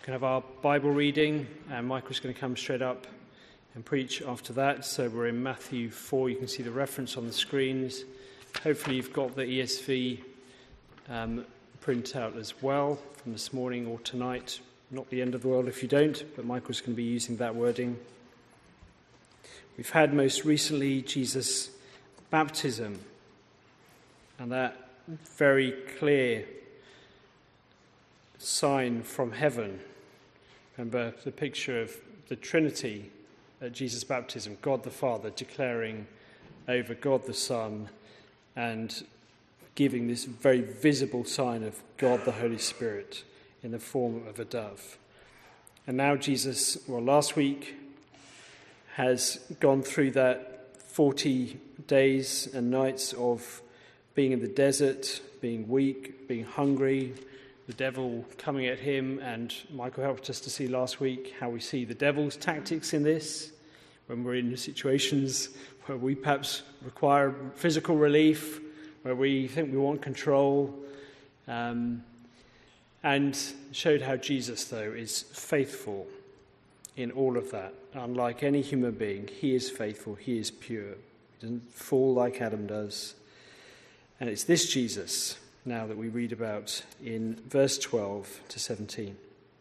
We can have our Bible reading, and Michael's going to come straight up and preach after that. So we're in Matthew 4. You can see the reference on the screens. Hopefully you've got the ESV printout as well from this morning or tonight. Not the end of the world if you don't, but Michael's going to be using that wording. We've had most recently Jesus' baptism, and that very clear sign from heaven. Remember the picture of the Trinity at Jesus' baptism, God the Father declaring over God the Son and giving this very visible sign of God the Holy Spirit in the form of a dove. And now Jesus, last week, has gone through that 40 days and nights of being in the desert, being weak, being hungry, the devil coming at him, and Michael helped us to see last week how we see the devil's tactics in this, when we're in situations where we perhaps require physical relief, where we think we want control, and showed how Jesus, though, is faithful in all of that. Unlike any human being, he is faithful, he is pure. He doesn't fall like Adam does. And it's this Jesus now that we read about in verse 12 to 17.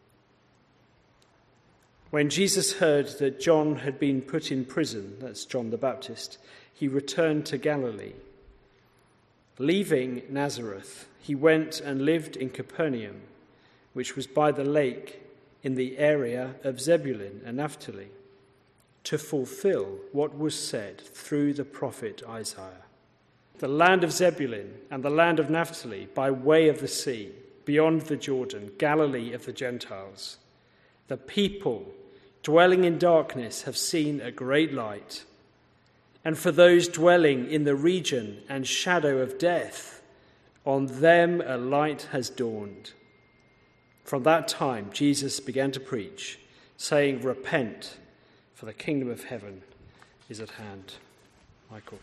When Jesus heard that John had been put in prison, that's John the Baptist, he returned to Galilee. Leaving Nazareth, he went and lived in Capernaum, which was by the lake in the area of Zebulun and Naphtali, to fulfill what was said through the prophet Isaiah. The land of Zebulun and the land of Naphtali, by way of the sea, beyond the Jordan, Galilee of the Gentiles. The people dwelling in darkness have seen a great light. And for those dwelling in the region and shadow of death, on them a light has dawned. From that time, Jesus began to preach, saying, "Repent, for the kingdom of heaven is at hand." Michael.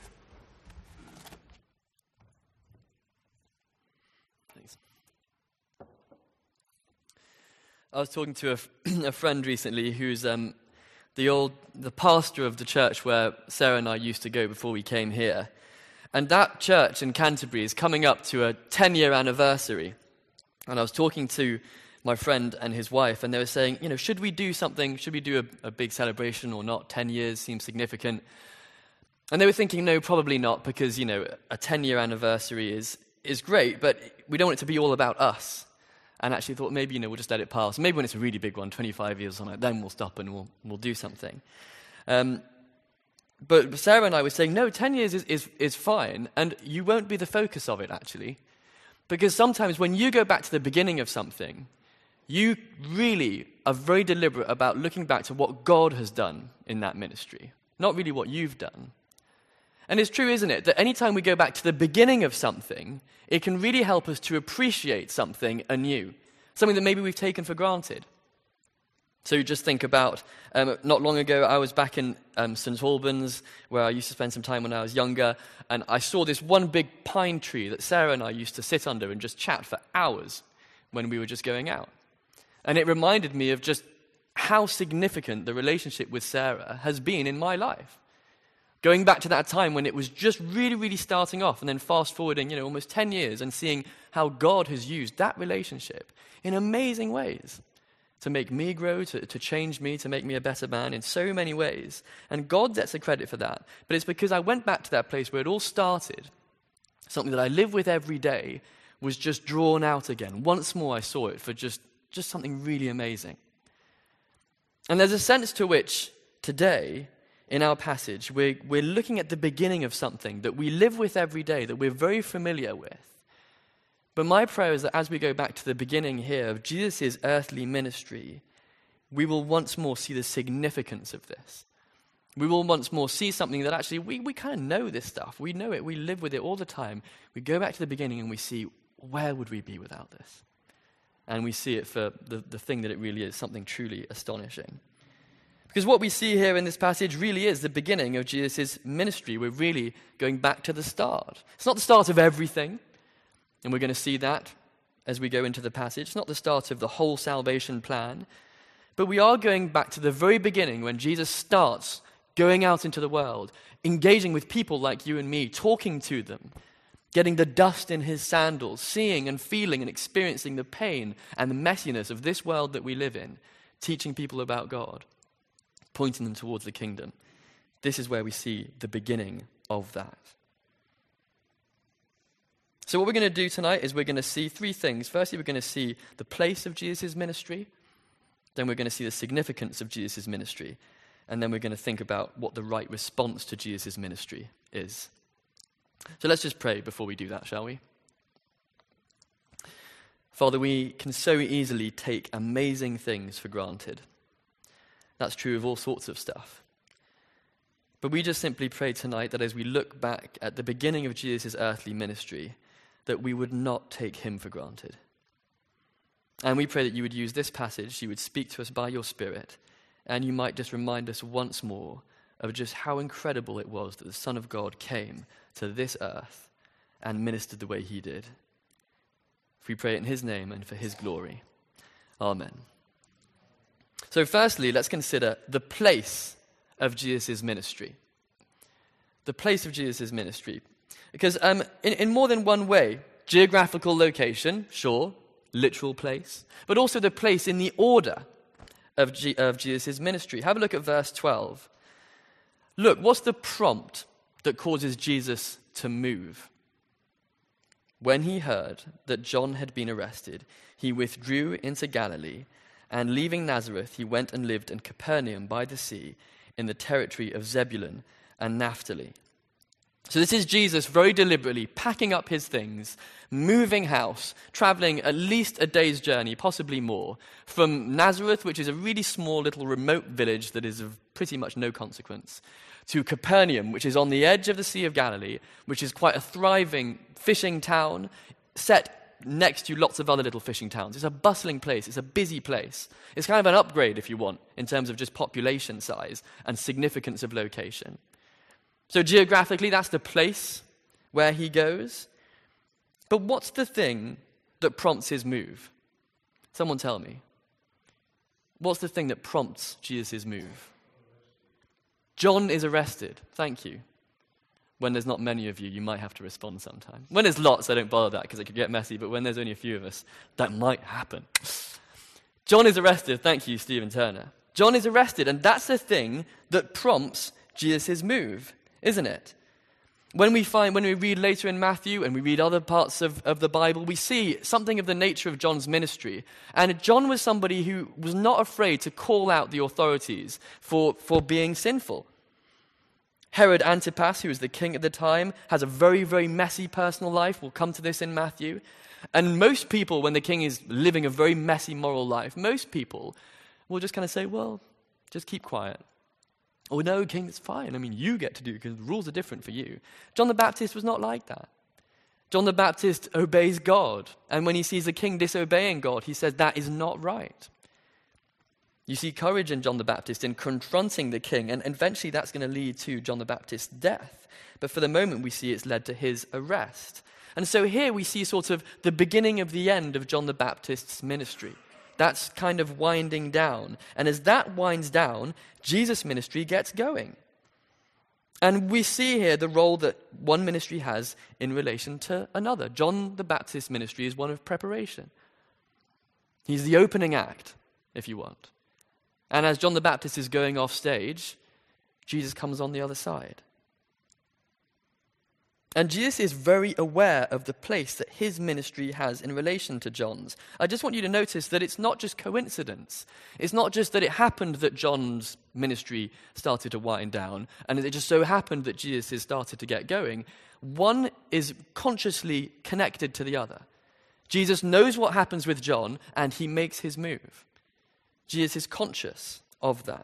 Thanks. I was talking to a friend recently who's the pastor of the church where Sarah and I used to go before we came here. And that church in Canterbury is coming up to a 10-year anniversary. And I was talking to my friend and his wife, and they were saying, should we do something? Should we do a big celebration or not? 10 years seems significant. And they were thinking, no, probably not, because, a 10-year anniversary is great, but we don't want it to be all about us. And actually thought maybe, we'll just let it pass. Maybe when it's a really big one, 25 years or something, then we'll stop and we'll do something. But Sarah and I were saying, no, 10 years is fine, and you won't be the focus of it, actually. Because sometimes when you go back to the beginning of something, you really are very deliberate about looking back to what God has done in that ministry, not really what you've done. And it's true, isn't it, that anytime we go back to the beginning of something, it can really help us to appreciate something anew, something that maybe we've taken for granted. So just think about, not long ago, I was back in St. Albans, where I used to spend some time when I was younger, and I saw this one big pine tree that Sarah and I used to sit under and just chat for hours when we were just going out. And it reminded me of just how significant the relationship with Sarah has been in my life. Going back to that time when it was just really, really starting off, and then fast forwarding, almost 10 years, and seeing how God has used that relationship in amazing ways to make me grow, to change me, to make me a better man in so many ways. And God gets the credit for that. But it's because I went back to that place where it all started. Something that I live with every day was just drawn out again. Once more I saw it for just something really amazing. And there's a sense to which today, in our passage, we're looking at the beginning of something that we live with every day, that we're very familiar with. But my prayer is that as we go back to the beginning here of Jesus' earthly ministry, we will once more see the significance of this. We will once more see something that actually we kind of know this stuff. We know it. We live with it all the time. We go back to the beginning and we see, where would we be without this? And we see it for the thing that it really is, something truly astonishing. Because what we see here in this passage really is the beginning of Jesus' ministry. We're really going back to the start. It's not the start of everything, and we're going to see that. as we go into the passage. It's not the start of the whole salvation plan, but we are going back to the very beginning when Jesus starts going out into the world, engaging with people like you and me, talking to them, getting the dust in his sandals, seeing and feeling and experiencing the pain and the messiness of this world that we live in, teaching people about God, pointing them towards the kingdom. This is where we see the beginning of that. So what we're going to do tonight is we're going to see three things. Firstly, we're going to see the place of Jesus' ministry. Then we're going to see the significance of Jesus' ministry. And then we're going to think about what the right response to Jesus' ministry is. So let's just pray before we do that, shall we? Father, we can so easily take amazing things for granted. That's true of all sorts of stuff. But we just simply pray tonight that as we look back at the beginning of Jesus' earthly ministry, that we would not take him for granted. And we pray that you would use this passage, you would speak to us by your Spirit, and you might just remind us once more of just how incredible it was that the Son of God came to this earth and ministered the way he did. If we pray it in his name and for his glory. Amen. So firstly, let's consider the place of Jesus' ministry. The place of Jesus' ministry. Because in more than one way, geographical location, sure, literal place, but also the place in the order of Jesus' ministry. Have a look at verse 12. Look, what's the prompt that causes Jesus to move? When he heard that John had been arrested, he withdrew into Galilee, and leaving Nazareth, he went and lived in Capernaum by the sea, in the territory of Zebulun and Naphtali. So this is Jesus very deliberately packing up his things, moving house, traveling at least a day's journey, possibly more, from Nazareth, which is a really small little remote village that is of pretty much no consequence, to Capernaum, which is on the edge of the Sea of Galilee, which is quite a thriving fishing town, set next to lots of other little fishing towns. It's a bustling place. It's a busy place. It's kind of an upgrade, if you want, in terms of just population size and significance of location. So geographically, that's the place where he goes. But what's the thing that prompts his move? Someone tell me. What's the thing that prompts Jesus' move? John is arrested. Thank you. When there's not many of you, you might have to respond sometime. When there's lots, I don't bother that because it could get messy, but when there's only a few of us, that might happen. John is arrested. Thank you, Stephen Turner. John is arrested, and that's the thing that prompts Jesus' move, isn't it? When we read later in Matthew and we read other parts of the Bible, we see something of the nature of John's ministry. And John was somebody who was not afraid to call out the authorities for being sinful. Herod Antipas, who was the king at the time, has a very, very messy personal life. We'll come to this in Matthew. And most people, when the king is living a very messy moral life, most people will just kind of say, well, just keep quiet. Oh, no, king, it's fine. I mean, you get to do it because the rules are different for you. John the Baptist was not like that. John the Baptist obeys God. And when he sees the king disobeying God, he says that is not right. You see courage in John the Baptist in confronting the king, and eventually that's going to lead to John the Baptist's death. But for the moment, we see it's led to his arrest. And so here we see sort of the beginning of the end of John the Baptist's ministry. That's kind of winding down. And as that winds down, Jesus' ministry gets going. And we see here the role that one ministry has in relation to another. John the Baptist's ministry is one of preparation. He's the opening act, if you want. And as John the Baptist is going off stage, Jesus comes on the other side. And Jesus is very aware of the place that his ministry has in relation to John's. I just want you to notice that it's not just coincidence. It's not just that it happened that John's ministry started to wind down, and it just so happened that Jesus has started to get going. One is consciously connected to the other. Jesus knows what happens with John, and he makes his move. Jesus is conscious of that.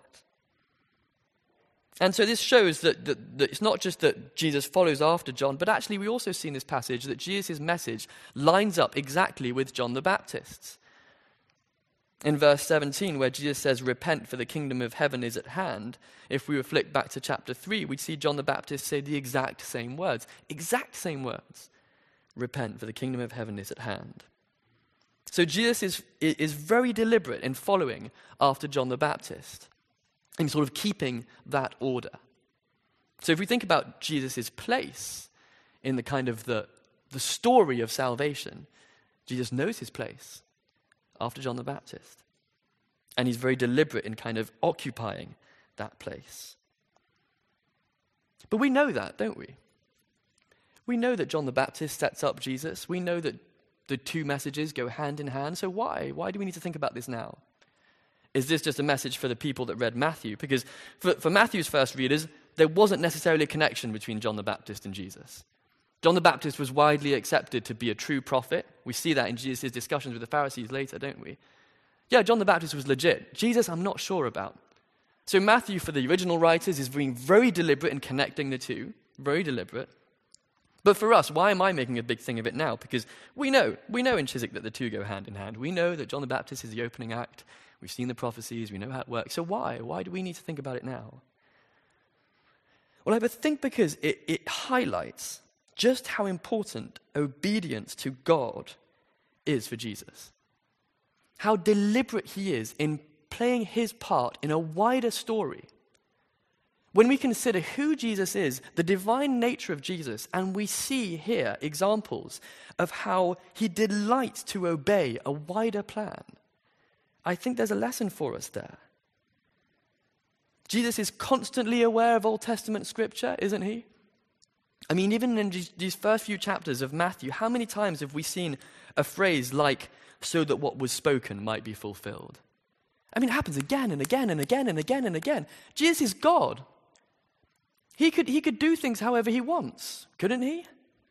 And so this shows that it's not just that Jesus follows after John, but actually we also see in this passage that Jesus' message lines up exactly with John the Baptist's. In verse 17, where Jesus says, "Repent, for the kingdom of heaven is at hand," if we flick back to chapter 3, we'd see John the Baptist say the exact same words. Exact same words. Repent, for the kingdom of heaven is at hand. So Jesus is very deliberate in following after John the Baptist, in sort of keeping that order. So if we think about Jesus' place in the kind of the story of salvation, Jesus knows his place after John the Baptist. And he's very deliberate in kind of occupying that place. But we know that, don't we? We know that John the Baptist sets up Jesus. We know that the two messages go hand in hand. So why? Why do we need to think about this now? Is this just a message for the people that read Matthew? Because for Matthew's first readers, there wasn't necessarily a connection between John the Baptist and Jesus. John the Baptist was widely accepted to be a true prophet. We see that in Jesus' discussions with the Pharisees later, don't we? Yeah, John the Baptist was legit. Jesus, I'm not sure about. So Matthew, for the original writers, is being very deliberate in connecting the two. Very deliberate. But for us, why am I making a big thing of it now? Because we know in Chiswick that the two go hand in hand. We know that John the Baptist is the opening act. We've seen the prophecies. We know how it works. So why? Why do we need to think about it now? Well, I think because it highlights just how important obedience to God is for Jesus. How deliberate he is in playing his part in a wider story. When we consider who Jesus is, the divine nature of Jesus, and we see here examples of how he delights to obey a wider plan, I think there's a lesson for us there. Jesus is constantly aware of Old Testament scripture, isn't he? I mean, even in these first few chapters of Matthew, how many times have we seen a phrase like, so that what was spoken might be fulfilled? I mean, it happens again and again and again and again and again. Jesus is God. He could do things however he wants, couldn't he?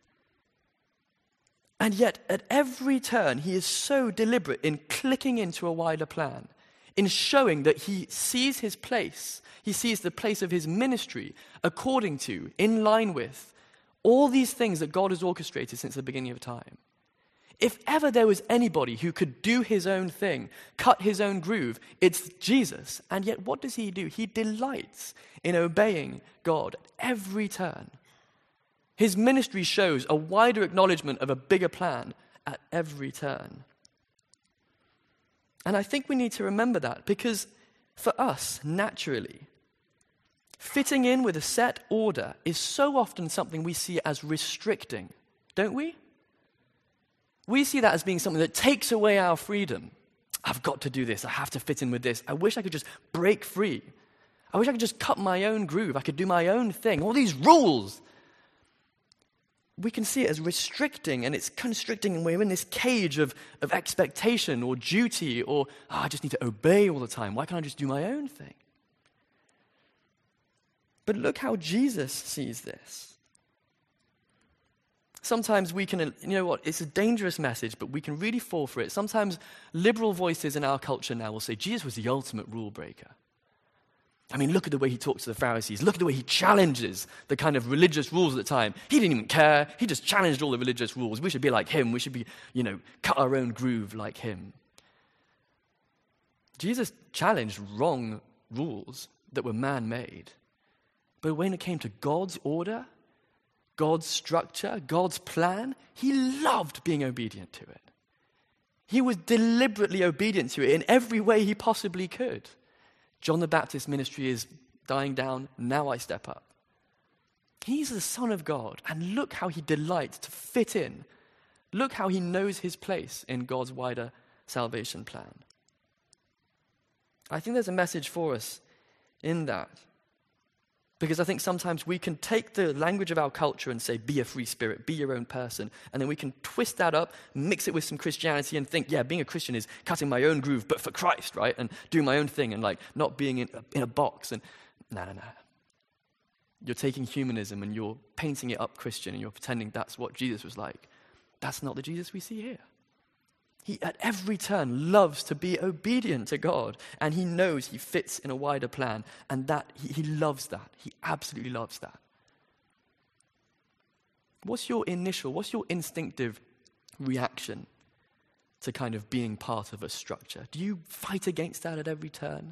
And yet, at every turn, he is so deliberate in clicking into a wider plan, in showing that he sees his place, he sees the place of his ministry according to, in line with, all these things that God has orchestrated since the beginning of time. If ever there was anybody who could do his own thing, cut his own groove, it's Jesus. And yet what does he do? He delights in obeying God at every turn. His ministry shows a wider acknowledgement of a bigger plan at every turn. And I think we need to remember that because for us, naturally, fitting in with a set order is so often something we see as restricting, don't we? We see that as being something that takes away our freedom. I've got to do this. I have to fit in with this. I wish I could just break free. I wish I could just cut my own groove. I could do my own thing. All these rules. We can see it as restricting, and it's constricting, and we're in this cage of expectation or duty or, I just need to obey all the time. Why can't I just do my own thing? But look how Jesus sees this. Sometimes we can, it's a dangerous message, but we can really fall for it. Sometimes liberal voices in our culture now will say, Jesus was the ultimate rule breaker. I mean, look at the way he talks to the Pharisees. Look at the way he challenges the kind of religious rules at the time. He didn't even care. He just challenged all the religious rules. We should be like him. We should be, cut our own groove like him. Jesus challenged wrong rules that were man-made. But when it came to God's order, God's structure, God's plan, he loved being obedient to it. He was deliberately obedient to it in every way he possibly could. John the Baptist's ministry is dying down. Now I step up. He's the Son of God, and look how he delights to fit in. Look how he knows his place in God's wider salvation plan. I think there's a message for us in that. Because I think sometimes we can take the language of our culture and say, be a free spirit, be your own person. And then we can twist that up, mix it with some Christianity and think, being a Christian is cutting my own groove, but for Christ, right? And doing my own thing and not being in a box. And no. You're taking humanism and you're painting it up Christian and you're pretending that's what Jesus was like. That's not the Jesus we see here. He, at every turn, loves to be obedient to God, and he knows he fits in a wider plan, and that he loves that. He absolutely loves that. What's your instinctive reaction to kind of being part of a structure? Do you fight against that at every turn?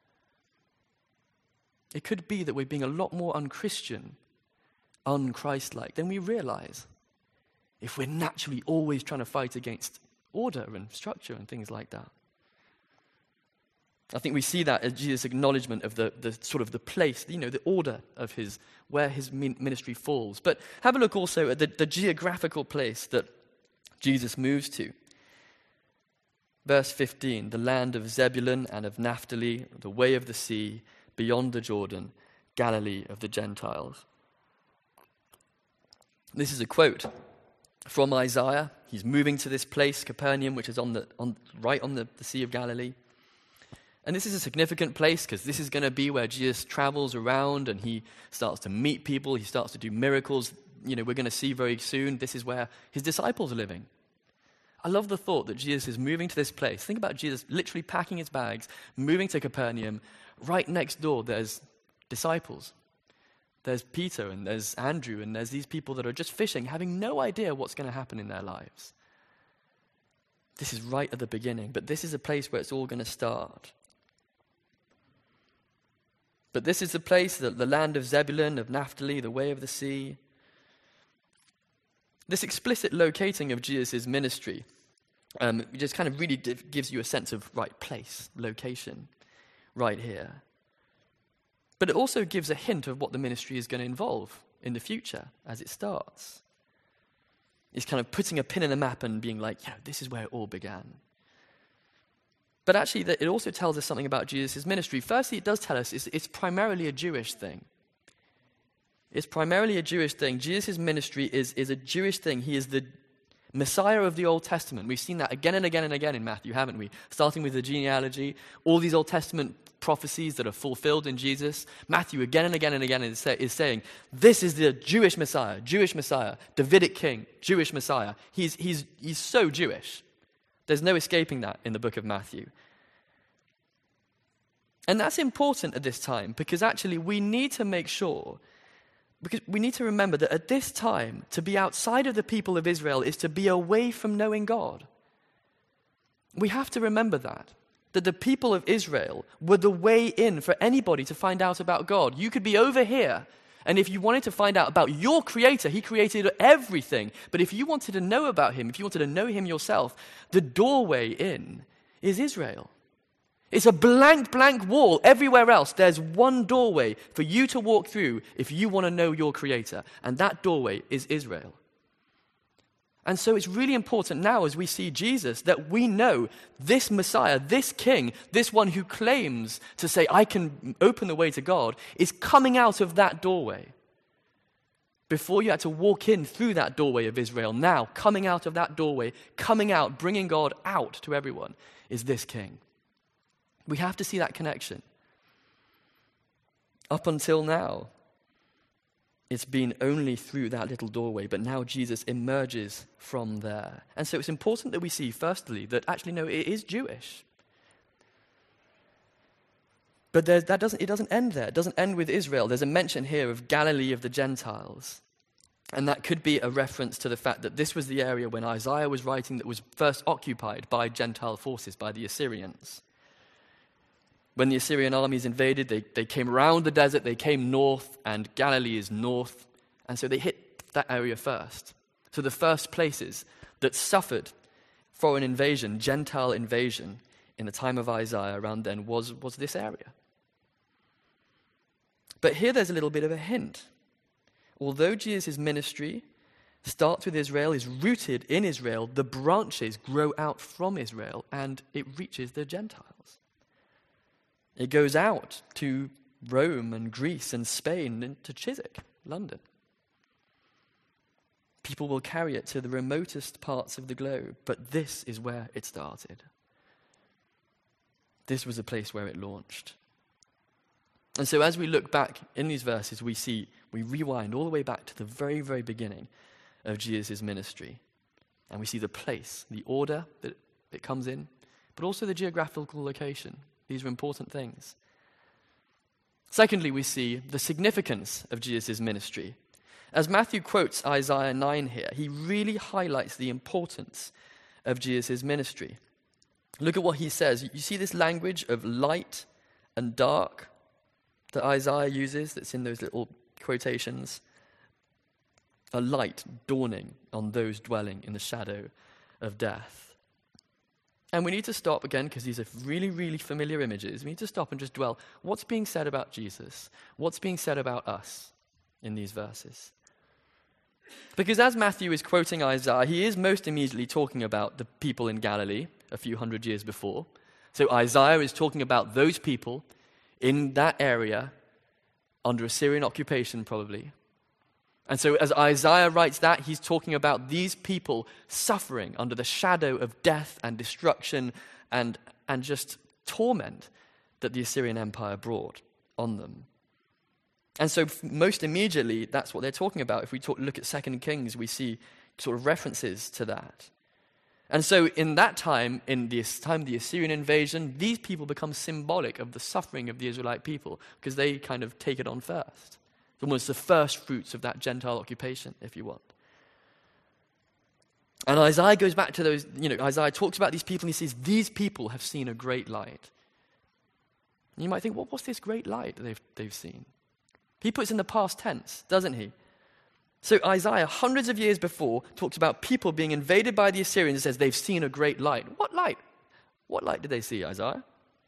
It could be that we're being a lot more unchristian, un-Christ-like than we realize if we're naturally always trying to fight against order and structure and things like that. I think we see that as Jesus' acknowledgement of the sort of the place, the order of where his ministry falls. But have a look also at the geographical place that Jesus moves to. Verse 15, the land of Zebulun and of Naphtali, the way of the sea, beyond the Jordan, Galilee of the Gentiles. This is a quote from Isaiah. He's moving to this place, Capernaum, which is right on the Sea of Galilee. And this is a significant place because this is going to be where Jesus travels around and he starts to meet people, he starts to do miracles. We're going to see very soon, this is where his disciples are living. I love the thought that Jesus is moving to this place. Think about Jesus literally packing his bags, moving to Capernaum. Right next door, there's disciples. There's Peter and there's Andrew and there's these people that are just fishing, having no idea what's going to happen in their lives. This is right at the beginning, but this is a place where it's all going to start. But this is the place, the land of Zebulun, of Naphtali, the way of the sea. This explicit locating of Jesus' ministry just kind of really gives you a sense of right place, location, right here. But it also gives a hint of what the ministry is going to involve in the future as it starts. It's kind of putting a pin in the map and being like, this is where it all began. But actually, it also tells us something about Jesus' ministry. Firstly, it does tell us it's primarily a Jewish thing. It's primarily a Jewish thing. Jesus' ministry is a Jewish thing. He is the Messiah of the Old Testament. We've seen that again and again and again in Matthew, haven't we? Starting with the genealogy, all these Old Testament prophecies that are fulfilled in Jesus. Matthew again and again and again is saying, this is the Jewish Messiah, Davidic king, Jewish Messiah. He's so Jewish. There's no escaping that in the book of Matthew. And that's important at this time because actually we need to make sure, because we need to remember that at this time, to be outside of the people of Israel is to be away from knowing God. We have to remember that the people of Israel were the way in for anybody to find out about God. You could be over here, and if you wanted to find out about your Creator, He created everything. But if you wanted to know about Him, if you wanted to know Him yourself, the doorway in is Israel. It's a blank wall. Everywhere else, there's one doorway for you to walk through if you want to know your Creator. And that doorway is Israel. And so it's really important now as we see Jesus that we know this Messiah, this King, this one who claims to say, I can open the way to God, is coming out of that doorway. Before you had to walk in through that doorway of Israel, now coming out of that doorway, coming out, bringing God out to everyone, is this King. We have to see that connection. Up until now, it's been only through that little doorway, but now Jesus emerges from there. And so it's important that we see, firstly, that actually, no, it is Jewish. But it doesn't end there. It doesn't end with Israel. There's a mention here of Galilee of the Gentiles. And that could be a reference to the fact that this was the area when Isaiah was writing that was first occupied by Gentile forces, by the Assyrians. When the Assyrian armies invaded, they came around the desert, they came north, and Galilee is north. And so they hit that area first. So the first places that suffered foreign invasion, Gentile invasion, in the time of Isaiah around then was this area. But here there's a little bit of a hint. Although Jesus' ministry starts with Israel, is rooted in Israel, the branches grow out from Israel, and it reaches the Gentiles. It goes out to Rome and Greece and Spain and to Chiswick, London. People will carry it to the remotest parts of the globe, but this is where it started. This was the place where it launched. And so as we look back in these verses, we rewind all the way back to the very, very beginning of Jesus' ministry. And we see the place, the order that it comes in, but also the geographical location. These are important things. Secondly, we see the significance of Jesus' ministry. As Matthew quotes Isaiah 9 here, he really highlights the importance of Jesus' ministry. Look at what he says. You see this language of light and dark that Isaiah uses that's in those little quotations? A light dawning on those dwelling in the shadow of death. And we need to stop again, because these are really, really familiar images. We need to stop and just dwell. What's being said about Jesus? What's being said about us in these verses? Because as Matthew is quoting Isaiah, he is most immediately talking about the people in Galilee a few hundred years before. So Isaiah is talking about those people in that area under Assyrian occupation, probably. And so as Isaiah writes that, he's talking about these people suffering under the shadow of death and destruction and just torment that the Assyrian Empire brought on them. And so most immediately, that's what they're talking about. If we look at 2 Kings, we see sort of references to that. And so in that time, in this time of the Assyrian invasion, these people become symbolic of the suffering of the Israelite people because they kind of take it on first. It's almost the first fruits of that Gentile occupation, if you want. And Isaiah goes back to those, Isaiah talks about these people and he says, these people have seen a great light. And you might think, well, what's this great light that they've seen? He puts in the past tense, doesn't he? So Isaiah, hundreds of years before, talks about people being invaded by the Assyrians and says they've seen a great light. What light? What light did they see, Isaiah?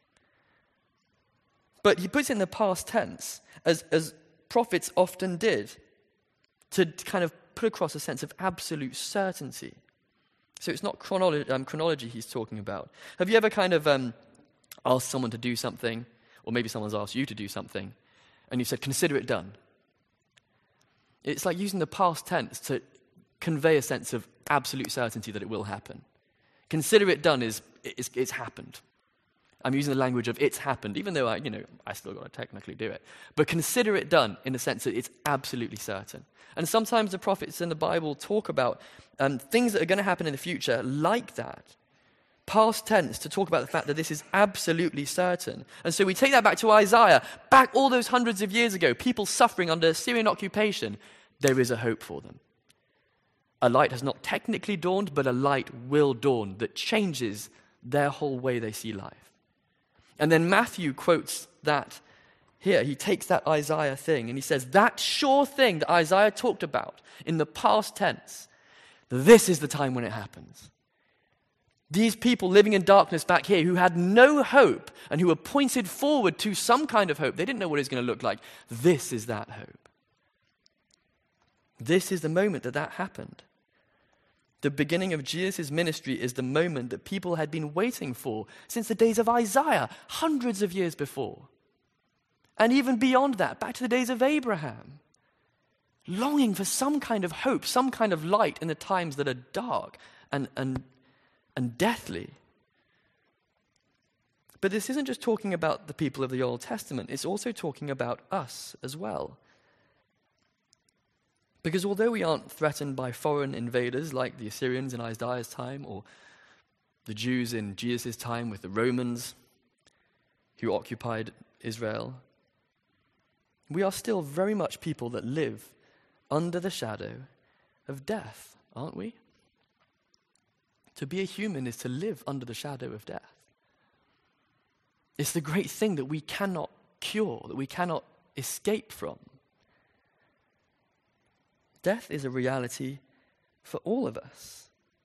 But he puts in the past tense, as prophets often did, to kind of put across a sense of absolute certainty. So it's not chronology he's talking about. Have you ever kind of asked someone to do something, or maybe someone's asked you to do something, and you said, consider it done? It's like using the past tense to convey a sense of absolute certainty that it will happen. Consider it done is it's happened. I'm using the language of it's happened, even though I still got to technically do it. But consider it done in the sense that it's absolutely certain. And sometimes the prophets in the Bible talk about things that are going to happen in the future like that. Past tense to talk about the fact that this is absolutely certain. And so we take that back to Isaiah, back all those hundreds of years ago, people suffering under Syrian occupation. There is a hope for them. A light has not technically dawned, but a light will dawn that changes their whole way they see life. And then Matthew quotes that here. He takes that Isaiah thing and he says, that sure thing that Isaiah talked about in the past tense, this is the time when it happens. These people living in darkness back here who had no hope and who were pointed forward to some kind of hope. They didn't know what it was going to look like. This is that hope. This is the moment that happened. The beginning of Jesus' ministry is the moment that people had been waiting for since the days of Isaiah, hundreds of years before. And even beyond that, back to the days of Abraham. Longing for some kind of hope, some kind of light in the times that are dark and deathly. But this isn't just talking about the people of the Old Testament, it's also talking about us as well. Because although we aren't threatened by foreign invaders like the Assyrians in Isaiah's time or the Jews in Jesus' time with the Romans who occupied Israel, we are still very much people that live under the shadow of death, aren't we? To be a human is to live under the shadow of death. It's the great thing that we cannot cure, that we cannot escape from. Death is a reality for all of us.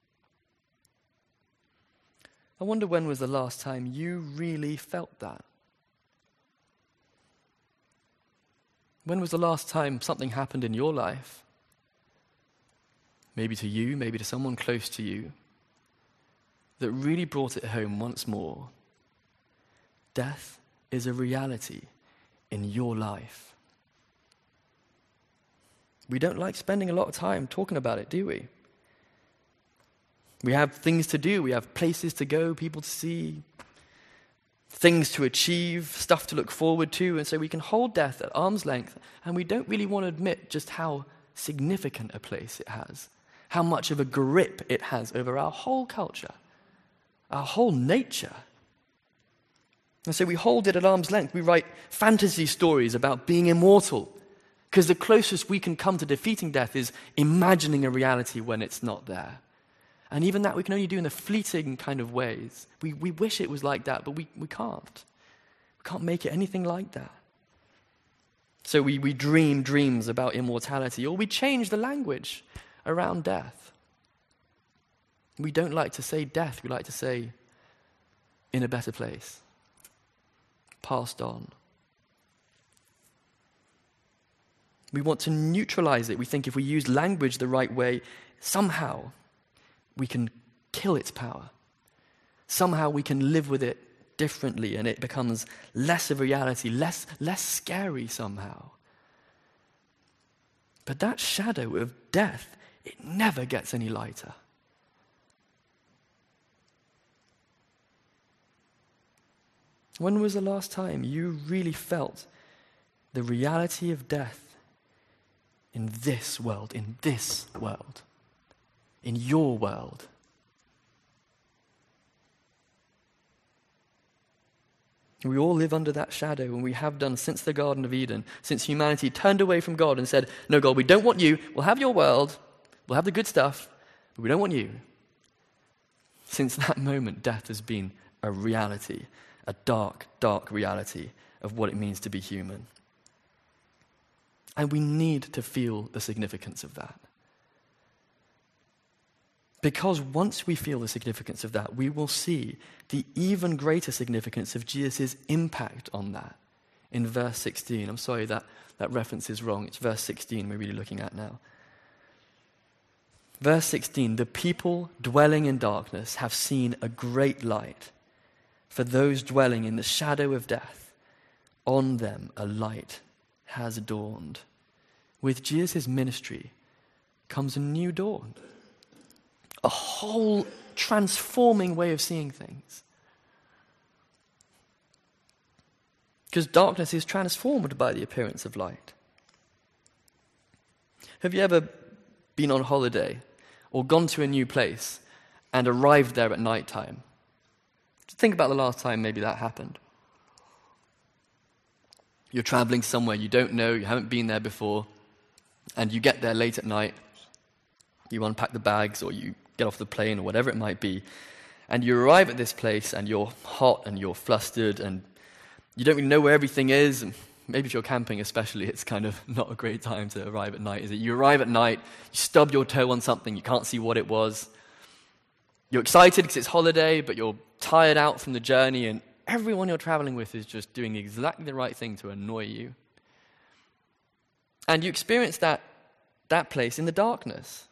I wonder when was the last time you really felt that? When was the last time something happened in your life? Maybe to you, maybe to someone close to you, that really brought it home once more. Death is a reality in your life. We don't like spending a lot of time talking about it, do we? We have things to do, we have places to go, people to see, things to achieve, stuff to look forward to, and so we can hold death at arm's length, and we don't really want to admit just how significant a place it has, how much of a grip it has over our whole culture, our whole nature. And so we hold it at arm's length. We write fantasy stories about being immortal, because the closest we can come to defeating death is imagining a reality when it's not there. And even that we can only do in the fleeting kind of ways. We wish it was like that, but we can't. We can't make it anything like that. So we dream dreams about immortality, or we change the language around death. We don't like to say death, we like to say in a better place, passed on. We want to neutralize it. We think if we use language the right way, somehow we can kill its power. Somehow we can live with it differently and it becomes less of a reality, less scary somehow. But that shadow of death, it never gets any lighter. When was the last time you really felt the reality of death in this world, in your world? We all live under that shadow, and we have done since the Garden of Eden, since humanity turned away from God and said, no, God, we don't want you. We'll have your world. We'll have the good stuff, but we don't want you. Since that moment, death has been a reality, a dark, dark reality of what it means to be human. And we need to feel the significance of that. Because once we feel the significance of that, we will see the even greater significance of Jesus' impact on that. In verse 16, I'm sorry that reference is wrong. It's verse 16 we're really looking at now. Verse 16, the people dwelling in darkness have seen a great light. For those dwelling in the shadow of death, on them a light has dawned. With Jesus' ministry comes a new dawn. A whole transforming way of seeing things. Because darkness is transformed by the appearance of light. Have you ever been on holiday or gone to a new place and arrived there at night time? Think about the last time maybe that happened. You're traveling somewhere you don't know, you haven't been there before, and you get there late at night. You unpack the bags or you get off the plane or whatever it might be, and you arrive at this place and you're hot and you're flustered and you don't really know where everything is. And maybe if you're camping especially, it's kind of not a great time to arrive at night, is it? You arrive at night, you stub your toe on something, you can't see what it was. You're excited because it's holiday, but you're tired out from the journey, and everyone you're traveling with is just doing exactly the right thing to annoy you. And you experience that place in the darkness.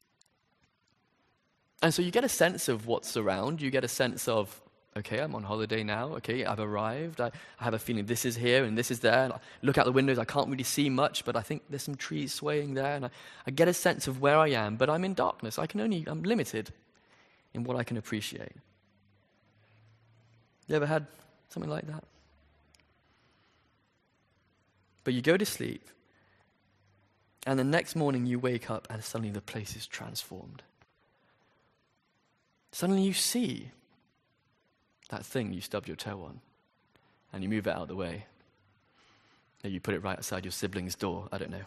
And so you get a sense of what's around. You get a sense of, okay, I'm on holiday now. Okay, I've arrived. I have a feeling this is here and this is there. And I look out the windows. I can't really see much, but I think there's some trees swaying there. And I get a sense of where I am, but I'm in darkness. I'm limited in what I can appreciate. You ever had something like that? But you go to sleep, and the next morning you wake up and suddenly the place is transformed. Suddenly you see that thing you stubbed your toe on, and you move it out of the way. Maybe you put it right outside your sibling's door, I don't know.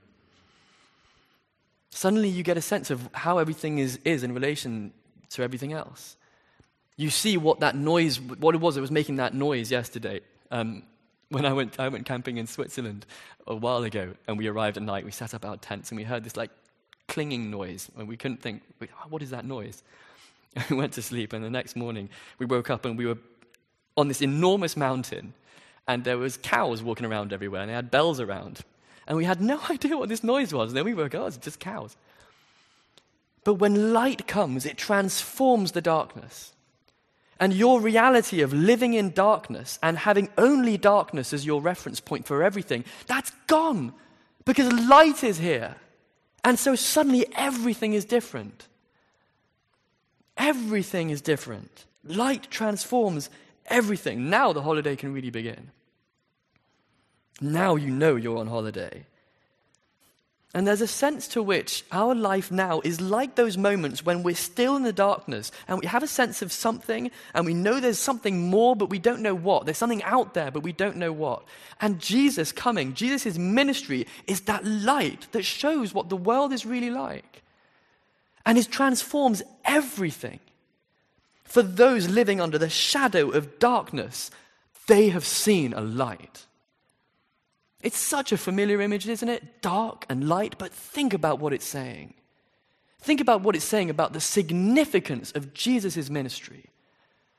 Suddenly you get a sense of how everything is in relation to everything else. You see what that noise, what it was that was making that noise yesterday. When I went camping in Switzerland a while ago, and we arrived at night, we set up our tents, and we heard this like clinging noise, and we couldn't think, what is that noise? And we went to sleep, and the next morning we woke up and we were on this enormous mountain, and there was cows walking around everywhere, and they had bells around, and we had no idea what this noise was. And then we woke up, it's just cows. But when light comes, it transforms the darkness. And your reality of living in darkness and having only darkness as your reference point for everything, that's gone because light is here. And so suddenly everything is different. Everything is different. Light transforms everything. Now the holiday can really begin. Now you know you're on holiday. And there's a sense to which our life now is like those moments when we're still in the darkness and we have a sense of something and we know there's something more, but we don't know what. There's something out there, but we don't know what. And Jesus coming, Jesus' ministry is that light that shows what the world is really like. And it transforms everything. For those living under the shadow of darkness, they have seen a light. It's such a familiar image, isn't it? Dark and light, but think about what it's saying. Think about what it's saying about the significance of Jesus' ministry.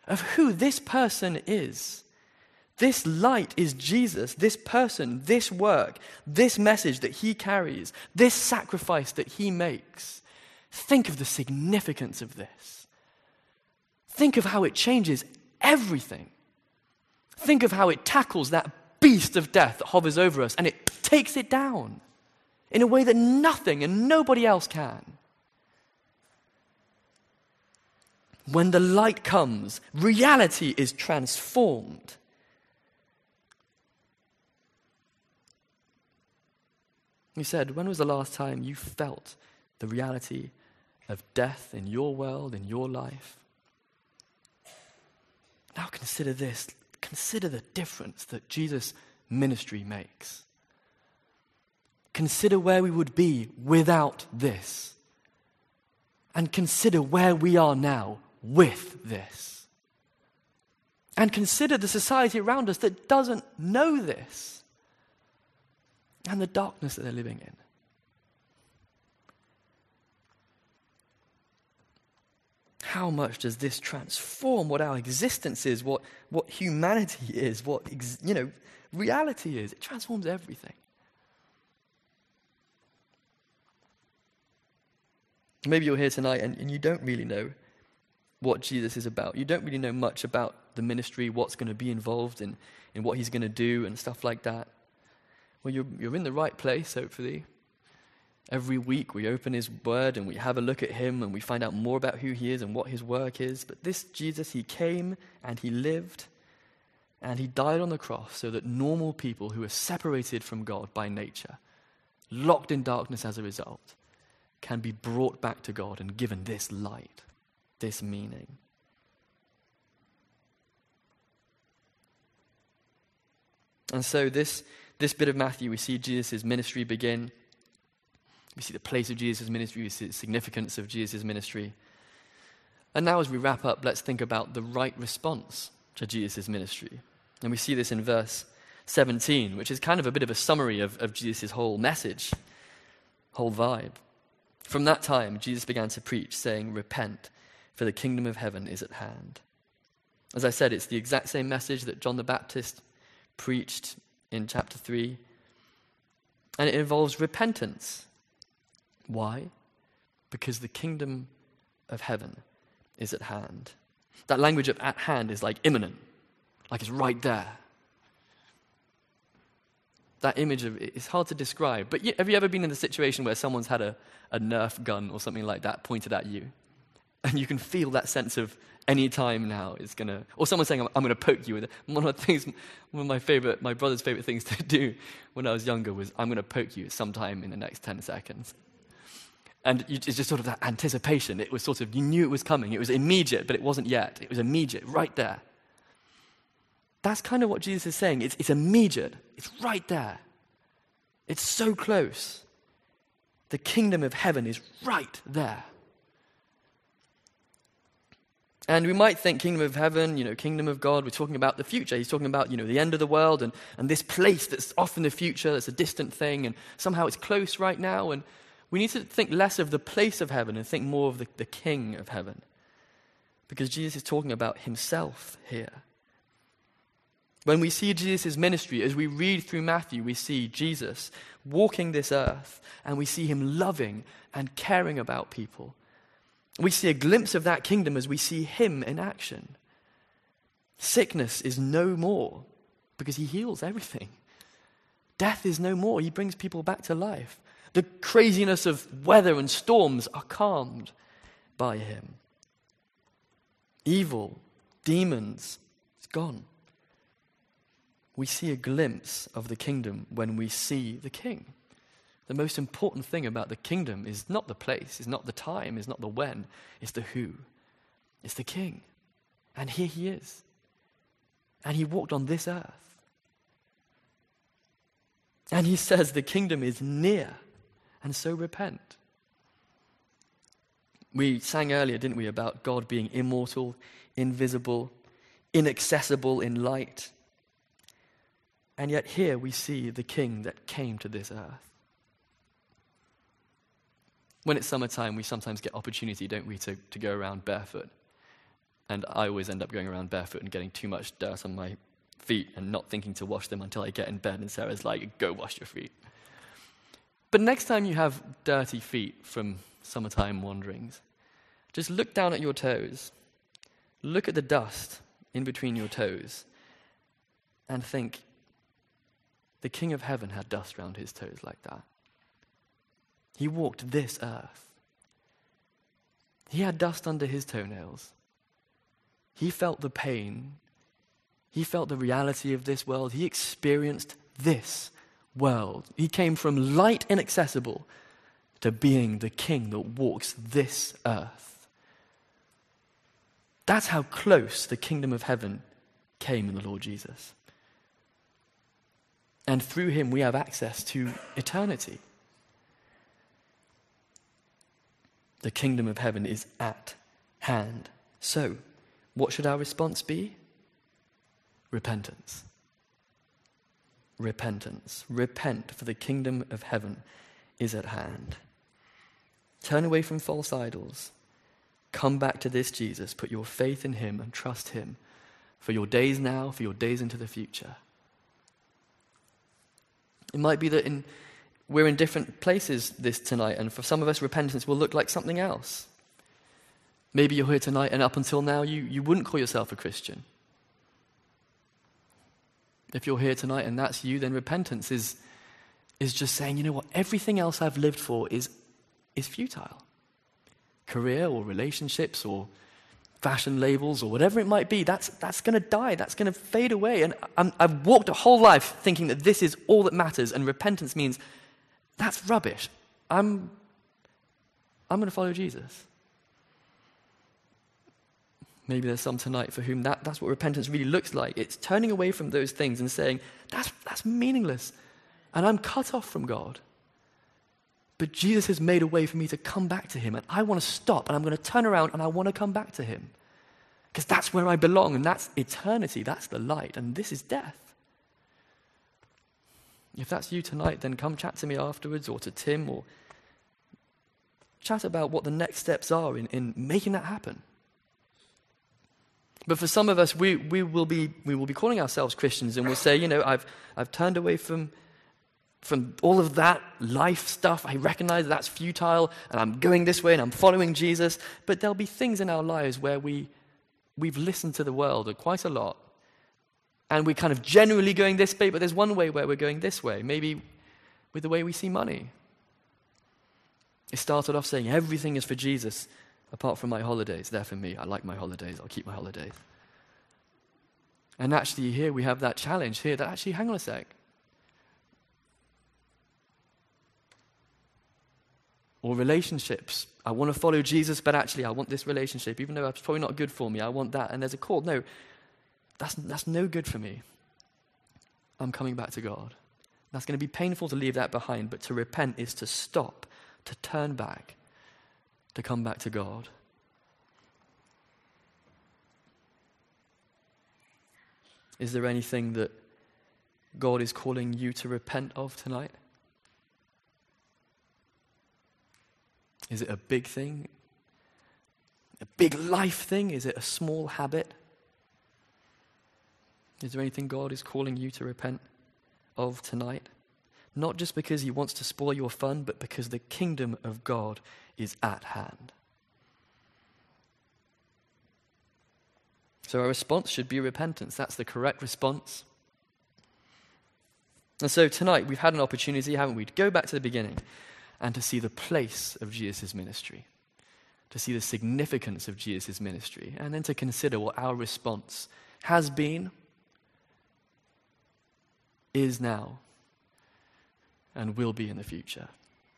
of who this person is. This light is Jesus, this person, this work, this message that he carries, this sacrifice that he makes. Think of the significance of this. Think of how it changes everything. Think of how it tackles that beast of death that hovers over us and it takes it down in a way that nothing and nobody else can. When the light comes, reality is transformed. He said, when was the last time you felt the reality of death in your world, in your life? Now consider this. Consider the difference that Jesus' ministry makes. Consider where we would be without this. And consider where we are now with this. And consider the society around us that doesn't know this. And the darkness that they're living in. How much does this transform what our existence is, what humanity is, what reality is? It transforms everything. Maybe you're here tonight and you don't really know what Jesus is about. You don't really know much about the ministry, what's going to be involved in what he's going to do and stuff like that. Well, you're in the right place, hopefully. Every week we open his word and we have a look at him and we find out more about who he is and what his work is. But this Jesus, he came and he lived and he died on the cross so that normal people who are separated from God by nature, locked in darkness as a result, can be brought back to God and given this light, this meaning. And so this bit of Matthew, we see Jesus' ministry begin. We see the place of Jesus' ministry. We see the significance of Jesus' ministry. And now as we wrap up, let's think about the right response to Jesus' ministry. And we see this in verse 17, which is kind of a bit of a summary of Jesus' whole message, whole vibe. From that time, Jesus began to preach, saying, "Repent, for the kingdom of heaven is at hand." As I said, it's the exact same message that John the Baptist preached in chapter 3. And it involves repentance. Why? Because the kingdom of heaven is at hand. That language of at hand is like imminent, like it's right there. That image of it's hard to describe. But have you ever been in the situation where someone's had a Nerf gun or something like that pointed at you? And you can feel that sense of any time now is going to... Or someone saying, I'm going to poke you with it. One of my brother's favorite things to do when I was younger was, I'm going to poke you sometime in the next 10 seconds. And it's just sort of that anticipation. It was sort of, you knew it was coming. It was immediate, but it wasn't yet. It was immediate, right there. That's kind of what Jesus is saying. It's immediate. It's right there. It's so close. The kingdom of heaven is right there. And we might think kingdom of heaven, kingdom of God, we're talking about the future. He's talking about, the end of the world and this place that's off in the future, that's a distant thing, and somehow it's close right now. And we need to think less of the place of heaven and think more of the king of heaven. Because Jesus is talking about himself here. When we see Jesus' ministry, as we read through Matthew, we see Jesus walking this earth, and we see him loving and caring about people. We see a glimpse of that kingdom as we see him in action. Sickness is no more because he heals everything. Death is no more. He brings people back to life. The craziness of weather and storms are calmed by him. Evil, demons, it's gone. We see a glimpse of the kingdom when we see the king. The most important thing about the kingdom is not the place, is not the time, is not the when, it's the who. It's the king. And here he is. And he walked on this earth. And he says the kingdom is near, and so repent. We sang earlier, didn't we, about God being immortal, invisible, inaccessible in light. And yet here we see the king that came to this earth. When it's summertime, we sometimes get opportunity, don't we, to go around barefoot. And I always end up going around barefoot and getting too much dirt on my feet and not thinking to wash them until I get in bed and Sarah's like, go wash your feet. But next time you have dirty feet from summertime wanderings, just look down at your toes. Look at the dust in between your toes and think, the King of Heaven had dust around his toes like that. He walked this earth. He had dust under his toenails. He felt the pain. He felt the reality of this world. He experienced this world. He came from light inaccessible to being the king that walks this earth. That's how close the kingdom of heaven came in the Lord Jesus. And through him we have access to eternity. The kingdom of heaven is at hand. So, what should our response be? Repentance. Repentance. Repent, for the kingdom of heaven is at hand. Turn away from false idols. Come back to this Jesus. Put your faith in him and trust him for your days now, for your days into the future. It might be that we're in different places this tonight, and for some of us, repentance will look like something else. Maybe you're here tonight, and up until now, you wouldn't call yourself a Christian. If you're here tonight and that's you, then repentance is just saying, you know what, everything else I've lived for is futile. Career or relationships or fashion labels or whatever it might be, that's going to die, that's going to fade away. And I've walked a whole life thinking that this is all that matters, and repentance means that's rubbish. I'm going to follow Jesus. Maybe there's some tonight for whom that's what repentance really looks like. It's turning away from those things and saying, that's meaningless, and I'm cut off from God. But Jesus has made a way for me to come back to him, and I want to stop, and I'm going to turn around, and I want to come back to him. Because that's where I belong, and that's eternity, that's the light, and this is death. If that's you tonight, then come chat to me afterwards, or to Tim, or chat about what the next steps are in making that happen. But for some of us, we will be calling ourselves Christians, and we'll say, you know, I've turned away from all of that life stuff. I recognize that's futile, and I'm going this way, and I'm following Jesus. But there'll be things in our lives where we've listened to the world quite a lot, and we're kind of generally going this way, but there's one way where we're going this way, maybe with the way we see money. It started off saying everything is for Jesus, apart from my holidays. They're for me. I like my holidays. I'll keep my holidays. And actually here we have that challenge here that actually, hang on a sec. Or relationships. I want to follow Jesus, but actually I want this relationship, even though it's probably not good for me. I want that. And there's a call. No, that's no good for me. I'm coming back to God. That's going to be painful to leave that behind, but to repent is to stop, to turn back, to come back to God. Is there anything that God is calling you to repent of tonight? Is it a big thing? A big life thing? Is it a small habit? Is there anything God is calling you to repent of tonight? Not just because he wants to spoil your fun, but because the kingdom of God is at hand. So our response should be repentance. That's the correct response. And so tonight we've had an opportunity, haven't we, to go back to the beginning and to see the place of Jesus' ministry, to see the significance of Jesus' ministry, and then to consider what our response has been, is now, and will be in the future.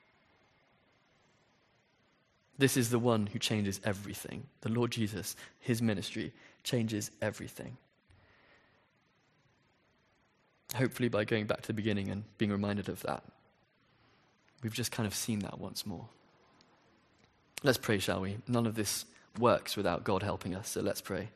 This is the one who changes everything. The Lord Jesus, his ministry, changes everything. Hopefully by going back to the beginning and being reminded of that, we've just kind of seen that once more. Let's pray, shall we? None of this works without God helping us, so let's pray.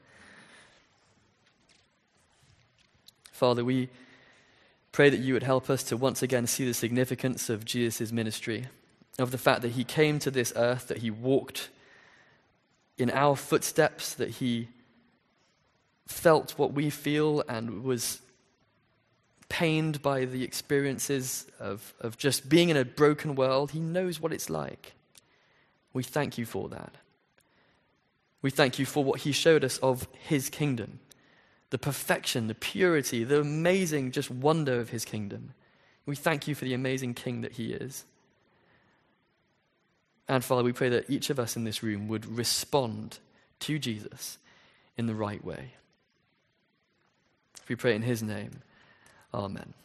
Father, we pray that you would help us to once again see the significance of Jesus' ministry, of the fact that he came to this earth, that he walked in our footsteps, that he felt what we feel and was pained by the experiences of just being in a broken world. He knows what it's like. We thank you for that. We thank you for what he showed us of his kingdom, the perfection, the purity, the amazing just wonder of his kingdom. We thank you for the amazing king that he is. And Father, we pray that each of us in this room would respond to Jesus in the right way. We pray in his name. Amen.